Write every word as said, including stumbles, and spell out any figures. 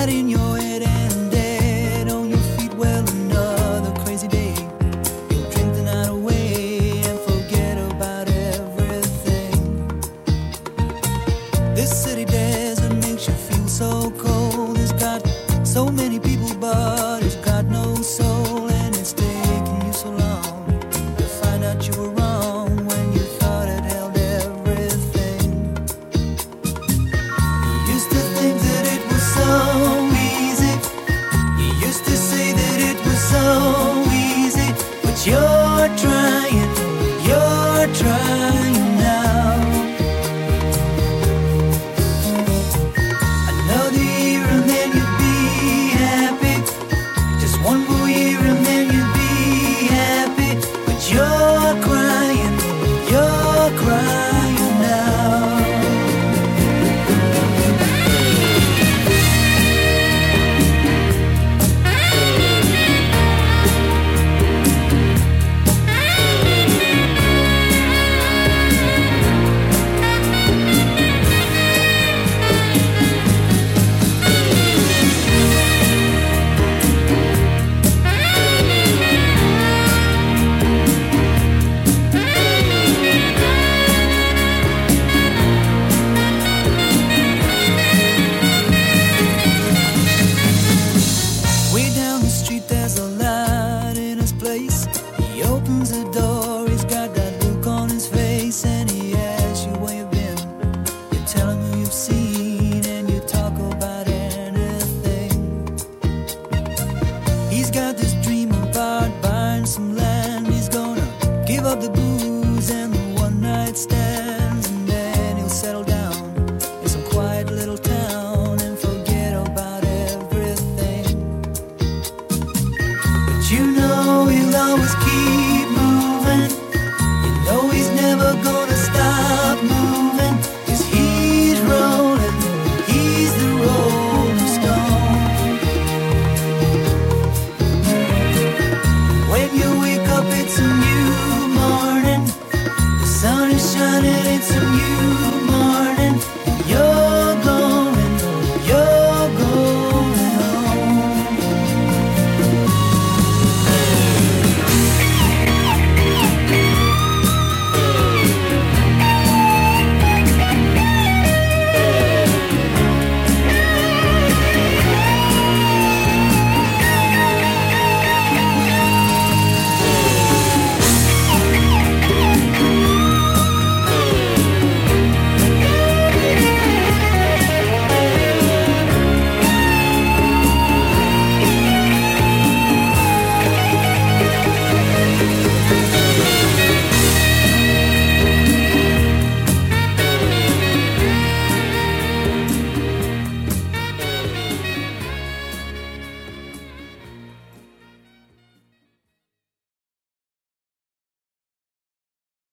light in your head and dead on your feet. Well, another crazy day. You'll drink the night away and forget about everything. This city desert makes you feel so cold. It's got so many people, but it's got no soul. And it's taken you so long to find out you were wrong when you thought it held everything. You used to think that it was so easy. You used to say that it was so easy. But you're trying, you're trying now. Another year and then you'd be happy. Just one more year and then you'd be happy. But you're crying, you're crying now. Way down the street there's a light in his place. He opens the door, he's got that look on his face. And he asks you where you've been. You tell him who you've seen and you talk about anything. He's got this dream about buying some land. He's gonna give up the booze and the one night stands. And then he'll settle down in some quiet little town and forget about everything. But you know he'll always keep